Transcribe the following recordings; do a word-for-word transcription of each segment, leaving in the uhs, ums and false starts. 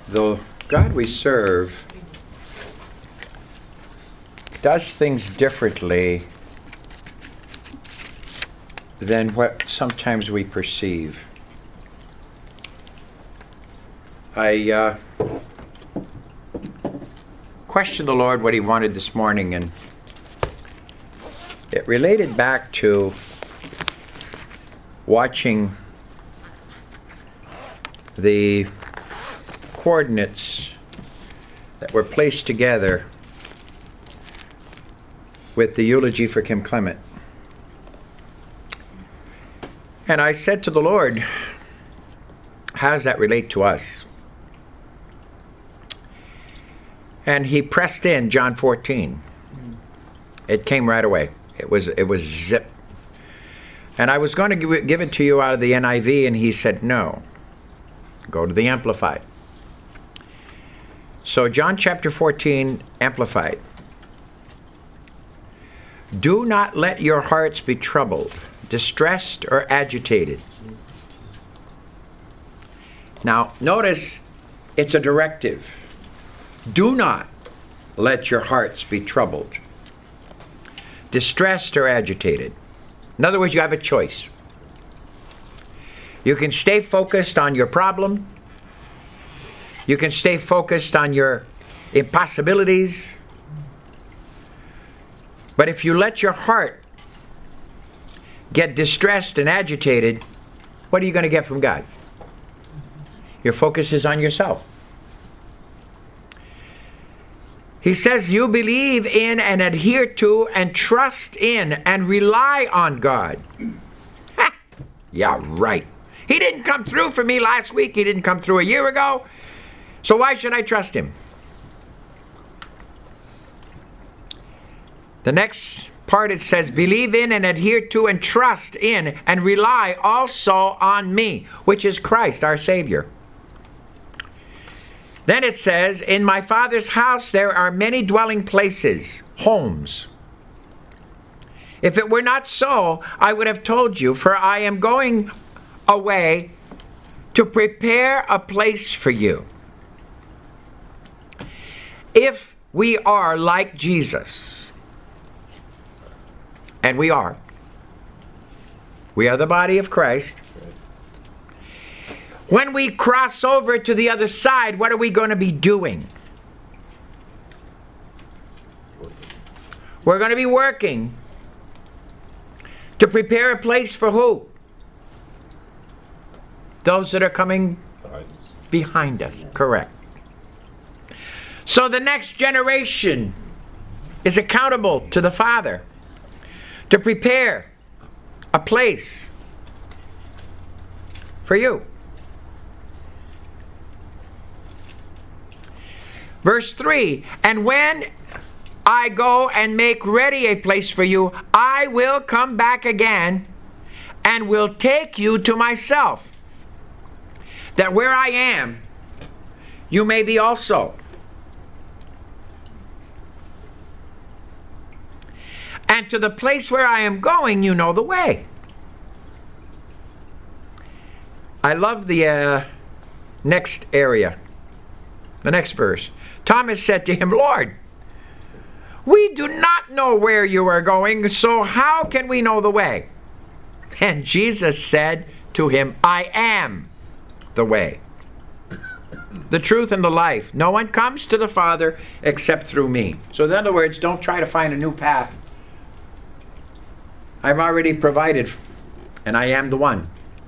The God we serve does things differently than what sometimes we perceive. I uh, questioned the Lord what He wanted this morning, and it related back to watching the coordinates that were placed together with the eulogy for Kim Clement. And I said to the Lord, how does that relate to us? And He pressed in John fourteen. It came right away. It was it was zip. And I was going to give it, give it to you out of the N I V, and He said, no. Go to the Amplified. So John chapter fourteen, Amplified. Do not let your hearts be troubled, distressed, or agitated. Now, notice it's a directive. Do not let your hearts be troubled, distressed, or agitated. In other words, you have a choice. You can stay focused on your problem. You can stay focused on your impossibilities. But if you let your heart get distressed and agitated, what are you going to get from God? Your focus is on yourself. He says you believe in and adhere to and trust in and rely on God. Ha! Yeah, right. He didn't come through for me last week. He didn't come through a year ago. So why should I trust Him? The next part, it says, believe in and adhere to and trust in and rely also on me, which is Christ, our Savior. Then it says, in my Father's house there are many dwelling places, homes. If it were not so, I would have told you, for I am going away to prepare a place for you. If we are like Jesus, and we are, we are the body of Christ. When we cross over to the other side, what are we going to be doing? We're going to be working to prepare a place for who? Those that are coming behind us. Correct. So the next generation is accountable to the Father to prepare a place for you. Verse three, and when I go and make ready a place for you, I will come back again and will take you to myself, that where I am, you may be also. And to the place where I am going, you know the way. I love the uh, next area, the next verse. Thomas said to Him, Lord, we do not know where you are going, so how can we know the way? And Jesus said to him, I am the way, the truth, and the life. No one comes to the Father except through me. So in other words, don't try to find a new path. I've already provided, and I am the one.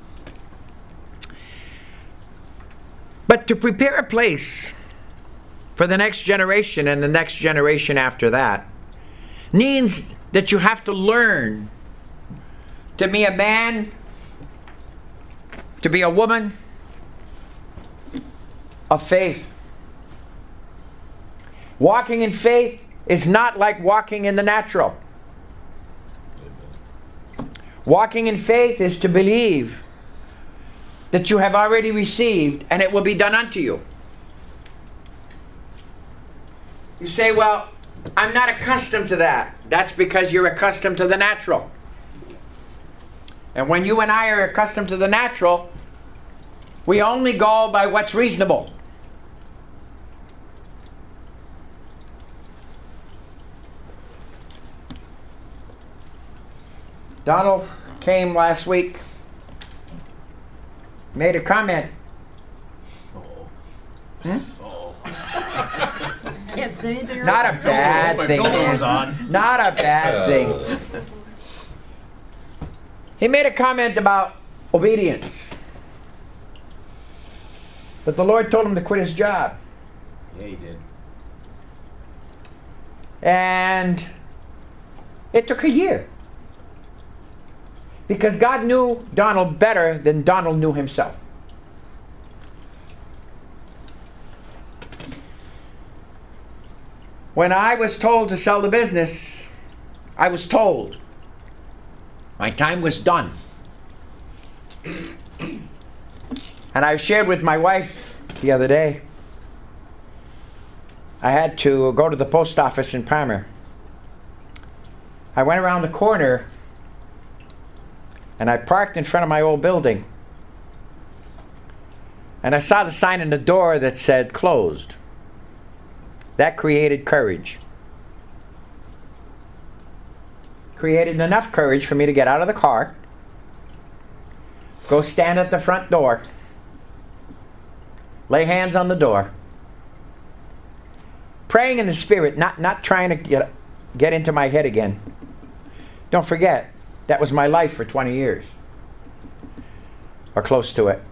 But to prepare a place for the next generation and the next generation after that means that you have to learn to be a man, to be a woman of faith. Walking in faith is not like walking in the natural. Walking in faith is to believe that you have already received and it will be done unto you. You say, well, I'm not accustomed to that. That's because you're accustomed to the natural. And when you and I are accustomed to the natural, we only go by what's reasonable. Donald came last week, made a comment. Hmm? Can't say anything. Not a bad My thing. filter was man. on. Not a bad thing. He made a comment about obedience. But the Lord told him to quit his job. Yeah, he did. And it took a year. Because God knew Donald better than Donald knew himself. When I was told to sell the business, I was told my time was done. And I shared with my wife the other day, I had to go to the post office in Palmer. I went around the corner and I parked in front of my old building. And I saw the sign in the door that said closed. That created courage. Created enough courage for me to get out of the car, go stand at the front door, lay hands on the door, praying in the Spirit, not, not trying to get, get into my head again. Don't forget, that was my life for twenty years, or close to it.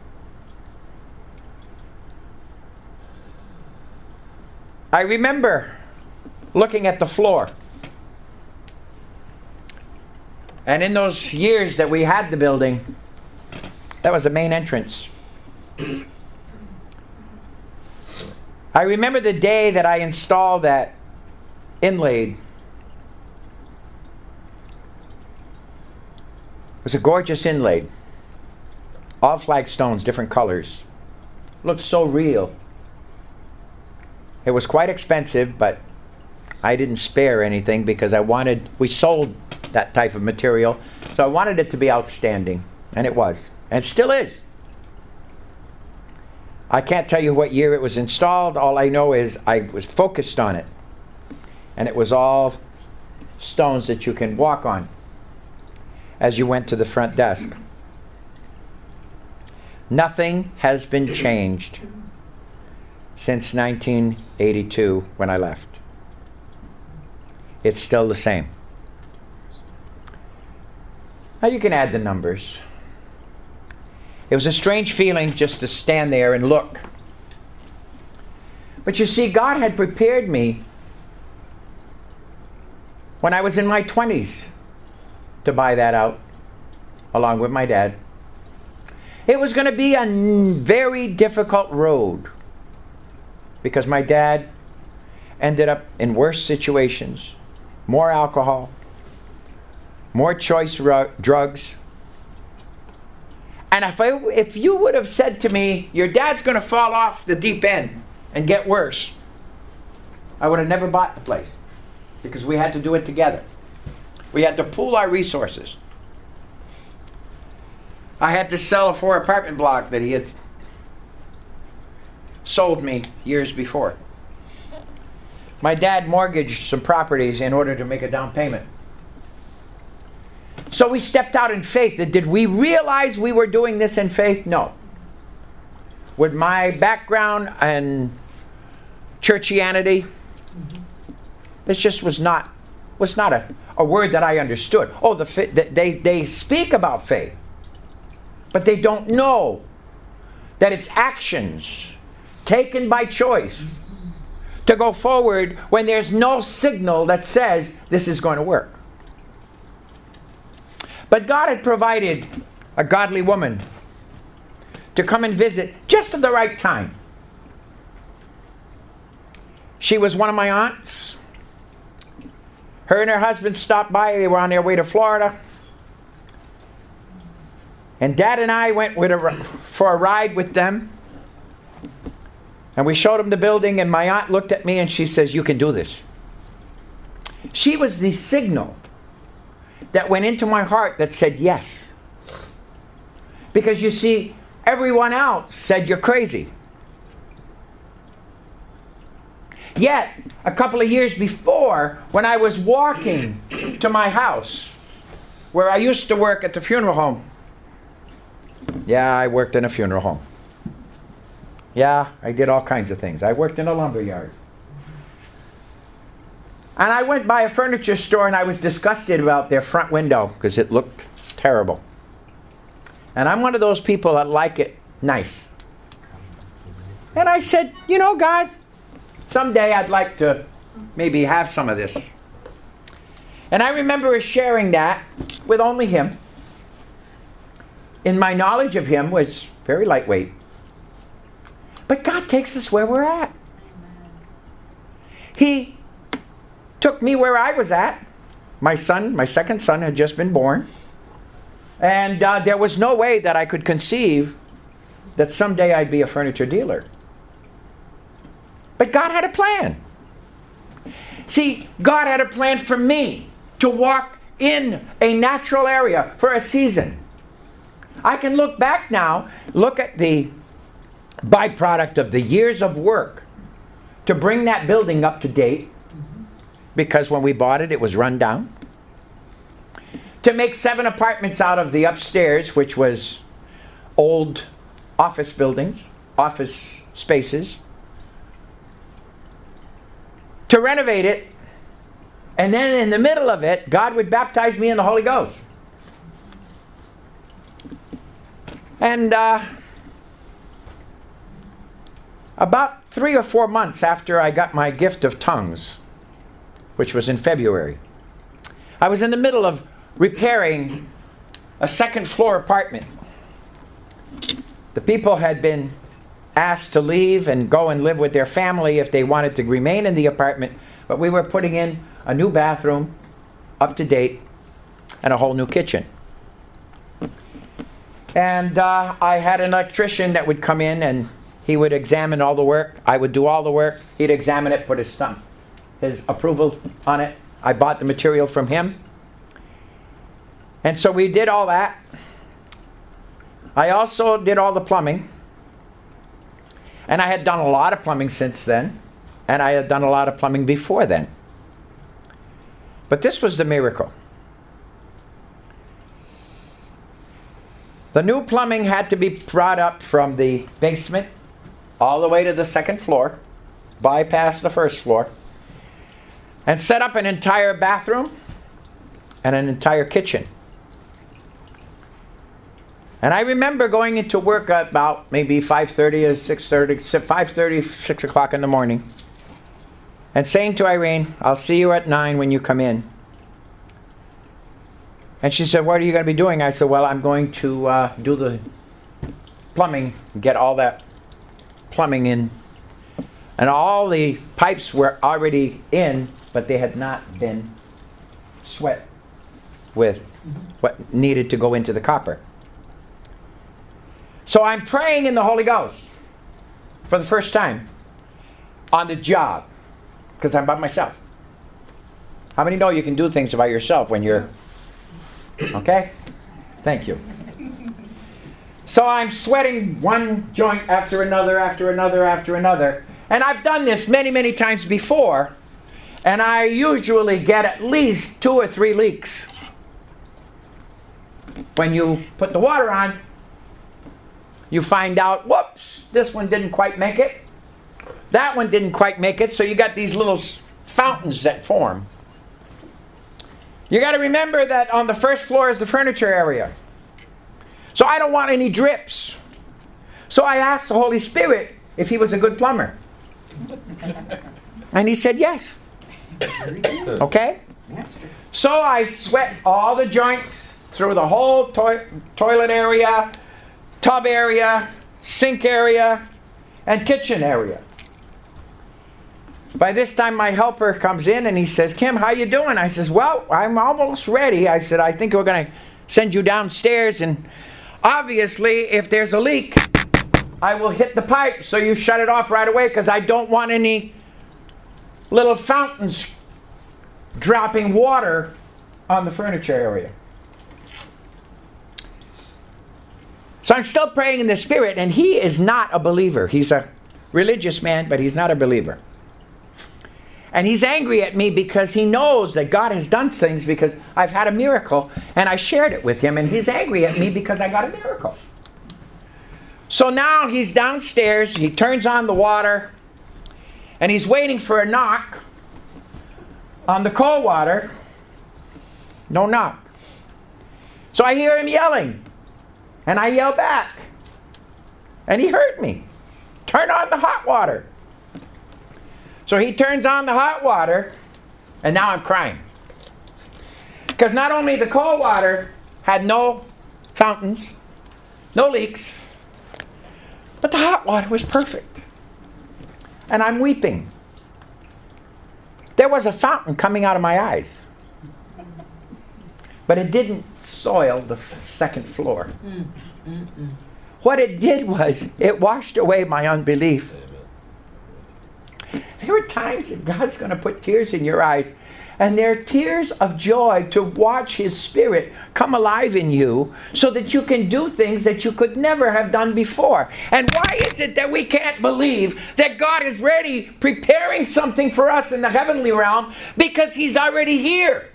I remember looking at the floor. And in those years that we had the building, that was the main entrance. I remember the day that I installed that inlaid. It was a gorgeous inlaid. All flagstones, different colors. Looked so real. It was quite expensive, but I didn't spare anything because I wanted, we sold that type of material, so I wanted it to be outstanding, and it was, and it still is. I can't tell you what year it was installed. All I know is I was focused on it, and it was all stones that you can walk on as you went to the front desk. Nothing has been changed since nineteen eighty-two when I left. It's still the same. Now you can add the numbers. It was a strange feeling just to stand there and look. But you see, God had prepared me when I was in my twenties to buy that out along with my dad. It was going to be a very difficult road because my dad ended up in worse situations, more alcohol, more choice ru- drugs. And if, I, if you would have said to me, your dad's going to fall off the deep end and get worse, I would have never bought the place because we had to do it together. We had to pool our resources. I had to sell a four apartment block that he had sold me years before. My dad mortgaged some properties in order to make a down payment. So we stepped out in faith. Did we realize we were doing this in faith? No. With my background and churchianity, this just was not was not a, a word that I understood. Oh, the they they speak about faith, but they don't know that it's actions taken by choice to go forward when there's no signal that says this is going to work. But God had provided a godly woman to come and visit just at the right time. She was one of my aunts. Her and her husband stopped by. They were on their way to Florida. And Dad and I went with a, for a ride with them. And we showed them the building, and my aunt looked at me and she says, "You can do this." She was the signal that went into my heart that said yes. Because you see, everyone else said you're crazy. Yet, a couple of years before, when I was walking to my house, where I used to work at the funeral home. Yeah, I worked in a funeral home. Yeah, I did all kinds of things. I worked in a lumber yard. And I went by a furniture store and I was disgusted about their front window because it looked terrible. And I'm one of those people that like it nice. And I said, you know, God, someday I'd like to maybe have some of this. And I remember sharing that with only him. And my knowledge of him was very lightweight. But God takes us where we're at. He took me where I was at. My son, my second son, had just been born. And uh, there was no way that I could conceive that someday I'd be a furniture dealer. But God had a plan. See, God had a plan for me to walk in a natural area for a season. I can look back now, look at the byproduct of the years of work to bring that building up to date, because when we bought it, it was run down. To make seven apartments out of the upstairs, which was old office buildings, office spaces. To renovate it, and then in the middle of it, God would baptize me in the Holy Ghost. And uh, about three or four months after I got my gift of tongues, which was in February, I was in the middle of repairing a second floor apartment. The people had been asked to leave and go and live with their family if they wanted to remain in the apartment, but we were putting in a new bathroom, up to date, and a whole new kitchen. And uh, I had an electrician that would come in and he would examine all the work. I would do all the work. He'd examine it, put his stamp, his approval on it. I bought the material from him. And so we did all that. I also did all the plumbing. And I had done a lot of plumbing since then. And I had done a lot of plumbing before then. But this was the miracle. The new plumbing had to be brought up from the basement all the way to the second floor, bypass the first floor, and set up an entire bathroom and an entire kitchen. And I remember going into work at about maybe five thirty or six thirty, five thirty, six o'clock in the morning, and saying to Irene, I'll see you at nine when you come in. And she said, what are you going to be doing? I said, well, I'm going to uh, do the plumbing, get all that plumbing in. And all the pipes were already in, but they had not been sweat with what needed to go into the copper. So I'm praying in the Holy Ghost for the first time on the job, because I'm by myself. How many know you can do things by yourself when you're... Okay? Thank you. So I'm sweating one joint after another, after another, after another. And I've done this many, many times before. And I usually get at least two or three leaks. When you put the water on, you find out, whoops, this one didn't quite make it. That one didn't quite make it. So you got these little fountains that form. You got to remember that on the first floor is the furniture area. So I don't want any drips. So I asked the Holy Spirit if he was a good plumber. And he said yes. Okay? So I sweat all the joints through the whole to- toilet area, tub area, sink area, and kitchen area. By this time, my helper comes in and he says, Kim, how you doing? I says, well, I'm almost ready. I said, I think we're going to send you downstairs. And obviously, if there's a leak, I will hit the pipe. So you shut it off right away because I don't want any little fountains dropping water on the furniture area. So I'm still praying in the Spirit. And he is not a believer. He's a religious man, but he's not a believer. And he's angry at me because he knows that God has done things because I've had a miracle and I shared it with him. And he's angry at me because I got a miracle. So now he's downstairs. He turns on the water. And he's waiting for a knock on the cold water. No knock. So I hear him yelling. And I yell back. And he heard me. Turn on the hot water. So he turns on the hot water, and now I'm crying. Because not only the cold water had no fountains, no leaks, but the hot water was perfect. And I'm weeping. There was a fountain coming out of my eyes. But it didn't soil the second floor. Mm, mm, mm. What it did was, it washed away my unbelief. There are times that God's going to put tears in your eyes, and they're tears of joy to watch His Spirit come alive in you so that you can do things that you could never have done before. And why is it that we can't believe that God is ready, preparing something for us in the heavenly realm? Because He's already here.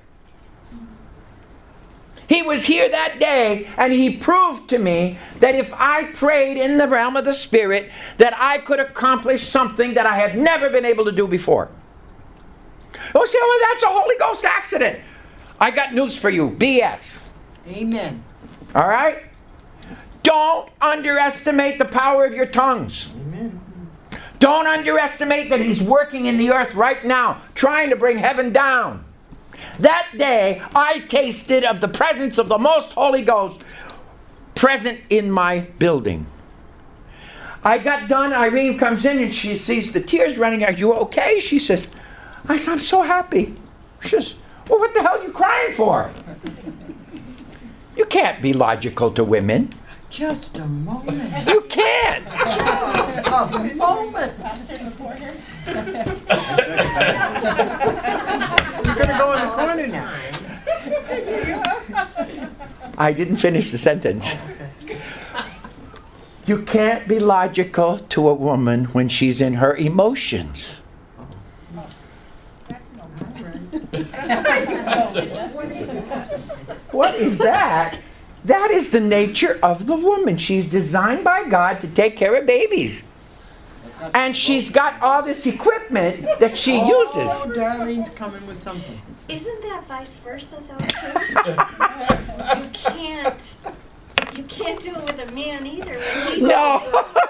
He was here that day, and He proved to me that if I prayed in the realm of the Spirit, that I could accomplish something that I had never been able to do before. Oh, say, well, that's a Holy Ghost accident. I got news for you. B S. Amen. All right? Don't underestimate the power of your tongues. Amen. Don't underestimate that He's working in the earth right now, trying to bring heaven down. That day, I tasted of the presence of the Most Holy Ghost present in my building. I got done. Irene comes in and she sees the tears running. Are you okay? She says, I said, I'm so happy. She says, well, what the hell are you crying for? You can't be logical to women. Just a moment. You can't. Just a moment. You're going to go in the corner now. I didn't finish the sentence. You can't be logical to a woman when she's in her emotions. What is that? That is the nature of the woman. She's designed by God to take care of babies. And she's got all this equipment that she oh, uses. Oh, Darlene's coming with something. Isn't that vice versa, though, too? You can't... You can't do it with a man either. When he's No.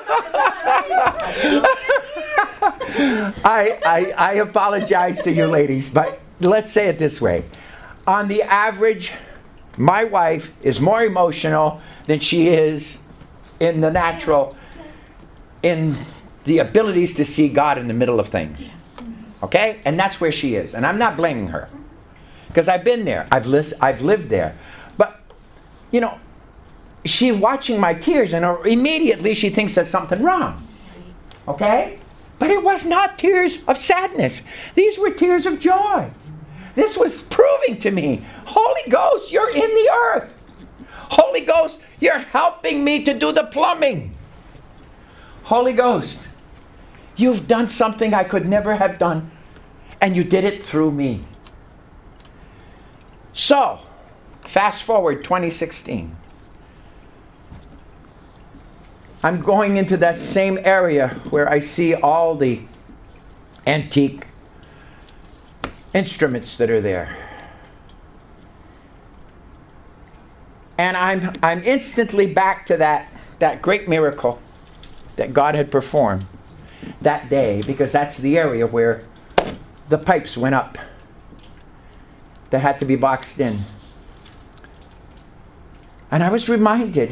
I, I, I apologize to you ladies, but let's say it this way. On the average, my wife is more emotional than she is in the natural, in the abilities to see God in the middle of things. Okay? And that's where she is. And I'm not blaming her. Because I've been there. I've, li- I've lived there. But, you know, she's watching my tears and immediately she thinks there's something wrong. Okay? But it was not tears of sadness. These were tears of joy. This was proving to me, Holy Ghost, you're in the earth. Holy Ghost, you're helping me to do the plumbing. Holy Ghost, you've done something I could never have done, and you did it through me. So, fast forward twenty sixteen. I'm going into that same area where I see all the antique instruments that are there. And I'm I'm instantly back to that, that great miracle that God had performed that day, because that's the area where the pipes went up that had to be boxed in. And I was reminded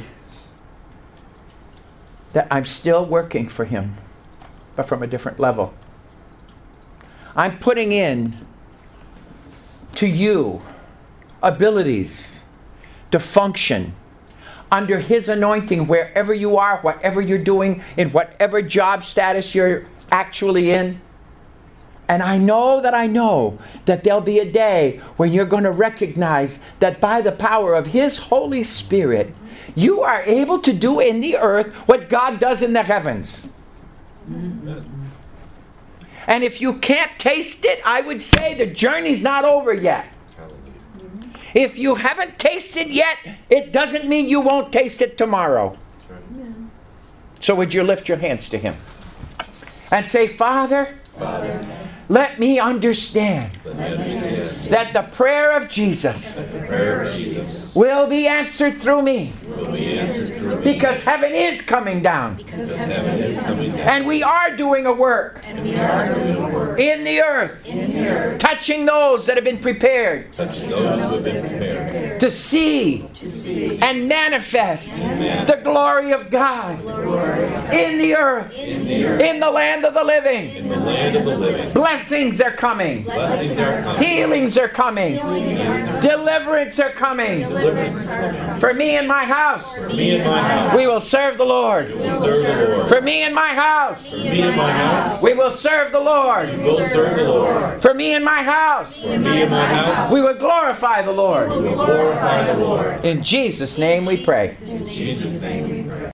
that I'm still working for Him, but from a different level. I'm putting in to you abilities to function under His anointing wherever you are, whatever you're doing, in whatever job status you're actually in. And I know that I know that there'll be a day when you're going to recognize that by the power of His Holy Spirit, you are able to do in the earth what God does in the heavens. Mm-hmm. And if you can't taste it, I would say the journey's not over yet. If you haven't tasted yet, it doesn't mean you won't taste it tomorrow. So would you lift your hands to Him and say, Father, Father, let me understand let me understand that the prayer of Jesus that the prayer of Jesus will be answered through me, will be answered through me, because heaven is coming down, because heaven is coming down, and we are doing a work and we are doing a work in the earth, in the earth, touching those that have been prepared touching those who have been prepared to see to see and manifest the glory of God in the earth, in the earth, in the land of the living. in the land of the living. Blessings are coming. Blessings are coming. Healings are coming. Deliverance are coming. Deliverance is coming. For me and my house, For me and my house, we will serve the Lord. we will serve the Lord. For me and my house, For me and my house, we will serve the Lord. we will serve the Lord. For me and my house, For me and my house, we will glorify the Lord. we will glorify the Lord. In Jesus' name we pray. In Jesus' name we pray.